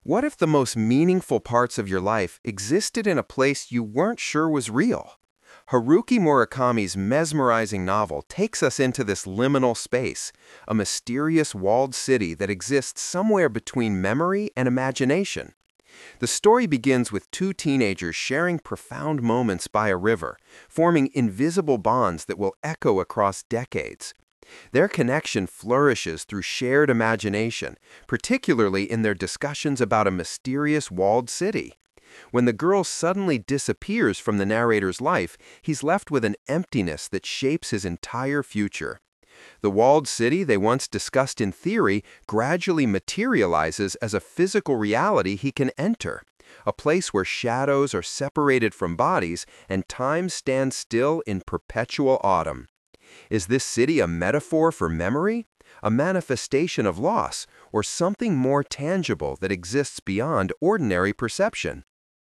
What if the most meaningful parts of your life existed in a place you weren't sure was real? Haruki Murakami's mesmerizing novel takes us into this liminal space, a mysterious walled city that exists somewhere between memory and imagination. The story begins with two teenagers sharing profound moments by a river, forming invisible bonds that will echo across decades. Their connection flourishes through shared imagination, particularly in their discussions about a mysterious walled city. When the girl suddenly disappears from the narrator's life, he's left with an emptiness that shapes his entire future. The walled city they once discussed in theory gradually materializes as a physical reality he can enter, a place where shadows are separated from bodies and time stands still in perpetual autumn. Is this city a metaphor for memory, a manifestation of loss, or something more tangible that exists beyond ordinary perception?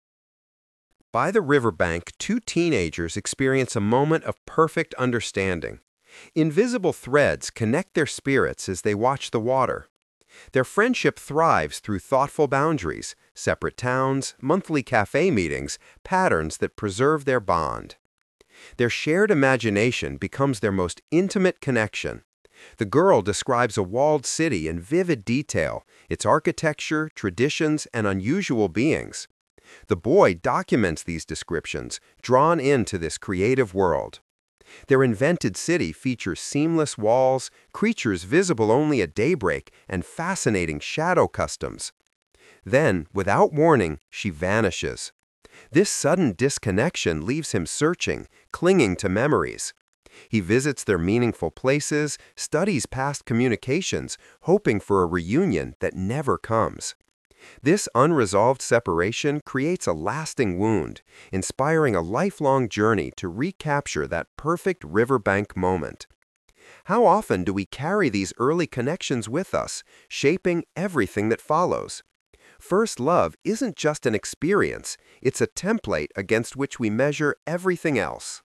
By the riverbank, two teenagers experience a moment of perfect understanding. Invisible threads connect their spirits as they watch the water. Their friendship thrives through thoughtful boundaries, separate towns, monthly cafe meetings, patterns that preserve their bond. Their shared imagination becomes their most intimate connection. The girl describes a walled city in vivid detail, its architecture, traditions, and unusual beings. The boy documents these descriptions, drawn into this creative world. Their invented city features seamless walls, creatures visible only at daybreak, and fascinating shadow customs. Then, without warning, she vanishes. This sudden disconnection leaves him searching, clinging to memories. He visits their meaningful places, studies past communications, hoping for a reunion that never comes. This unresolved separation creates a lasting wound, inspiring a lifelong journey to recapture that perfect riverbank moment. How often do we carry these early connections with us, shaping everything that follows? First love isn't just an experience, it's a template against which we measure everything else.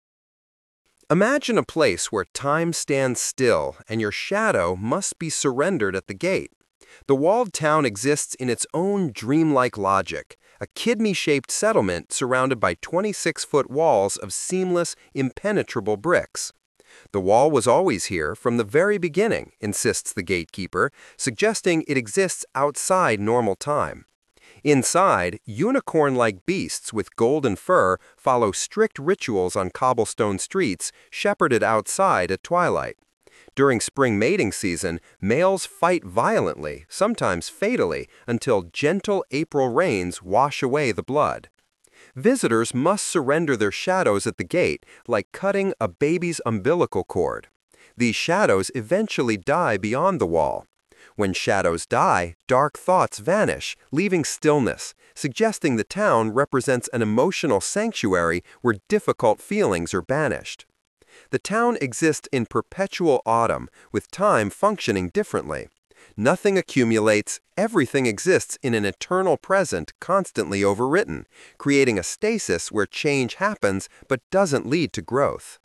Imagine a place where time stands still and your shadow must be surrendered at the gate. The walled town exists in its own dreamlike logic, a kidney-shaped settlement surrounded by 26-foot walls of seamless, impenetrable bricks. The wall was always here from the very beginning, insists the gatekeeper, suggesting it exists outside normal time. Inside, unicorn-like beasts with golden fur follow strict rituals on cobblestone streets, shepherded outside at twilight. During spring mating season, males fight violently, sometimes fatally, until gentle April rains wash away the blood. Visitors must surrender their shadows at the gate, like cutting a baby's umbilical cord. These shadows eventually die beyond the wall. When shadows die, dark thoughts vanish, leaving stillness, suggesting the town represents an emotional sanctuary where difficult feelings are banished. The town exists in perpetual autumn, with time functioning differently. Nothing accumulates, everything exists in an eternal present constantly overwritten, creating a stasis where change happens but doesn't lead to growth.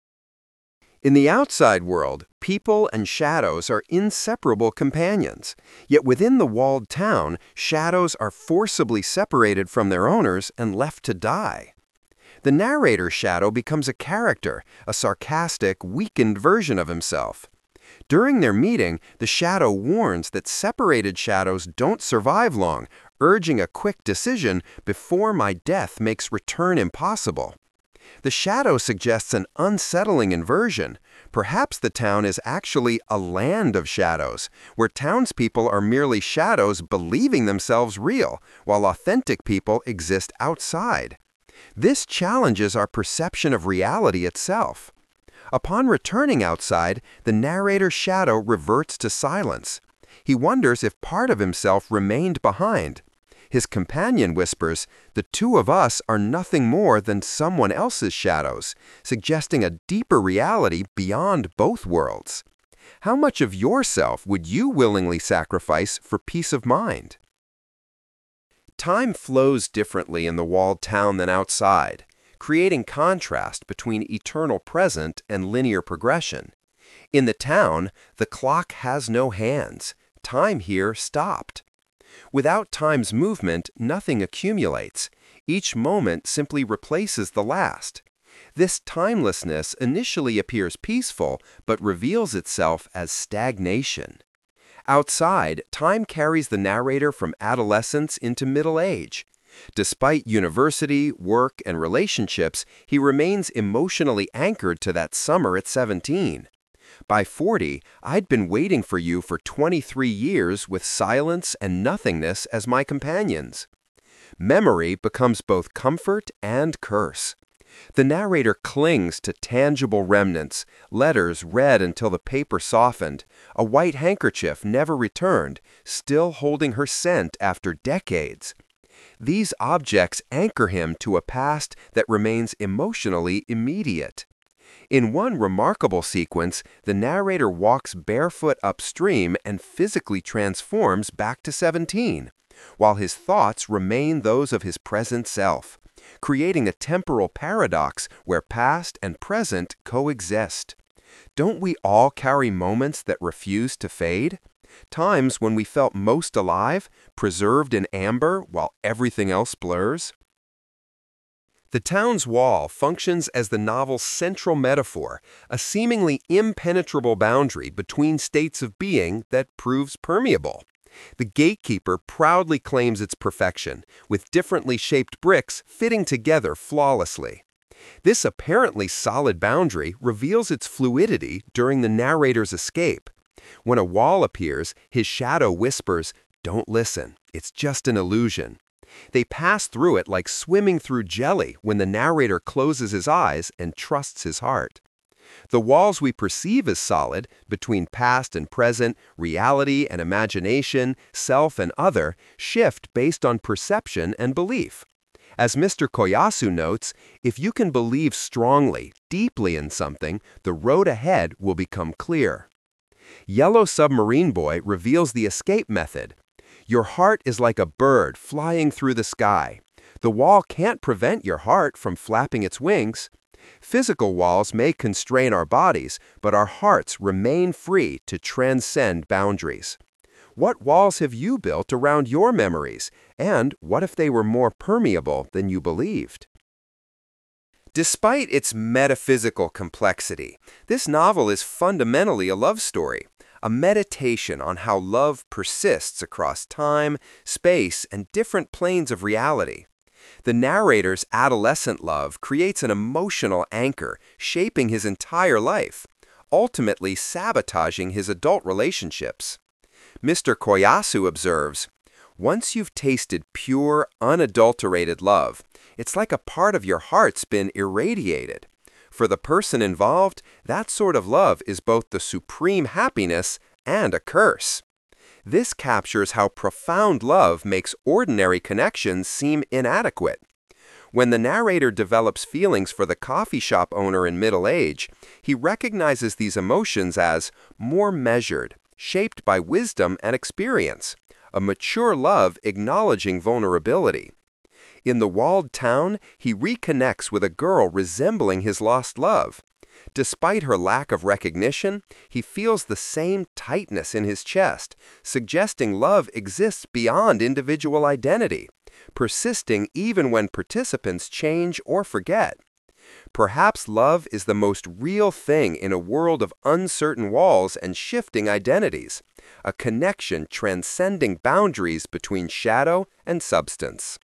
In the outside world, people and shadows are inseparable companions. Yet within the walled town, shadows are forcibly separated from their owners and left to die. The narrator's shadow becomes a character, a sarcastic, weakened version of himself. During their meeting, the shadow warns that separated shadows don't survive long, urging a quick decision before my death makes return impossible. The shadow suggests an unsettling inversion. Perhaps the town is actually a land of shadows, where townspeople are merely shadows believing themselves real, while authentic people exist outside. This challenges our perception of reality itself. Upon returning outside, the narrator's shadow reverts to silence. He wonders if part of himself remained behind. His companion whispers, "The two of us are nothing more than someone else's shadows," suggesting a deeper reality beyond both worlds. How much of yourself would you willingly sacrifice for peace of mind? Time flows differently in the walled town than outside, creating contrast between eternal present and linear progression. In the town, the clock has no hands. Time here stopped. Without time's movement, nothing accumulates. Each moment simply replaces the last. This timelessness initially appears peaceful, but reveals itself as stagnation. Outside, time carries the narrator from adolescence into middle age. Despite university, work, and relationships, he remains emotionally anchored to that summer at 17. By 40, I'd been waiting for you for 23 years with silence and nothingness as my companions. Memory becomes both comfort and curse. The narrator clings to tangible remnants, letters read until the paper softened, a white handkerchief never returned, still holding her scent after decades. These objects anchor him to a past that remains emotionally immediate. In one remarkable sequence, the narrator walks barefoot upstream and physically transforms back to 17, while his thoughts remain those of his present self, creating a temporal paradox where past and present coexist. Don't we all carry moments that refuse to fade? Times when we felt most alive, preserved in amber while everything else blurs? The town's wall functions as the novel's central metaphor, a seemingly impenetrable boundary between states of being that proves permeable. The gatekeeper proudly claims its perfection, with differently shaped bricks fitting together flawlessly. This apparently solid boundary reveals its fluidity during the narrator's escape. When a wall appears, his shadow whispers, "Don't listen, it's just an illusion." They pass through it like swimming through jelly when the narrator closes his eyes and trusts his heart. The walls we perceive as solid, between past and present, reality and imagination, self and other, shift based on perception and belief. As Mr. Koyasu notes, if you can believe strongly, deeply in something, the road ahead will become clear. Yellow Submarine Boy reveals the escape method. Your heart is like a bird flying through the sky. The wall can't prevent your heart from flapping its wings. Physical walls may constrain our bodies, but our hearts remain free to transcend boundaries. What walls have you built around your memories? And what if they were more permeable than you believed? Despite its metaphysical complexity, this novel is fundamentally a love story, a meditation on how love persists across time, space, and different planes of reality. The narrator's adolescent love creates an emotional anchor, shaping his entire life, ultimately sabotaging his adult relationships. Mr. Koyasu observes, "Once you've tasted pure, unadulterated love, it's like a part of your heart's been irradiated. For the person involved, that sort of love is both the supreme happiness and a curse." This captures how profound love makes ordinary connections seem inadequate. When the narrator develops feelings for the coffee shop owner in middle age, he recognizes these emotions as more measured, shaped by wisdom and experience, a mature love acknowledging vulnerability. In the walled town, he reconnects with a girl resembling his lost love. Despite her lack of recognition, he feels the same tightness in his chest, suggesting love exists beyond individual identity, persisting even when participants change or forget. Perhaps love is the most real thing in a world of uncertain walls and shifting identities, a connection transcending boundaries between shadow and substance.